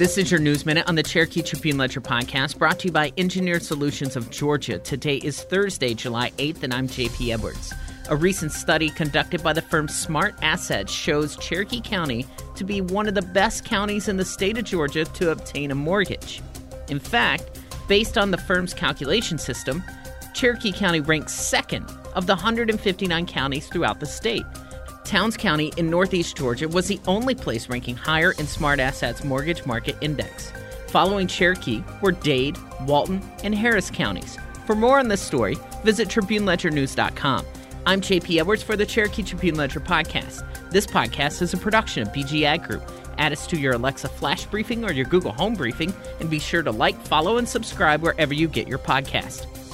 This is your News Minute on the Cherokee Tribune Ledger podcast, brought to you by Engineered Solutions of Georgia. Today is Thursday, July 8th, and I'm JP Edwards. A recent study conducted by the firm Smart Assets shows Cherokee County to be one of the best counties in the state of Georgia to obtain a mortgage. In fact, based on the firm's calculation system, Cherokee County ranks second of the 159 counties throughout the state. Towns County in northeast Georgia was the only place ranking higher in Smart Assets' Mortgage Market Index. Following Cherokee were Dade, Walton, and Harris counties. For more on this story, visit TribuneLedgerNews.com. I'm JP Edwards for the Cherokee Tribune Ledger podcast. This podcast is a production of BG Ag Group. Add us to your Alexa Flash Briefing or your Google Home Briefing, and be sure to like, follow, and subscribe wherever you get your podcast.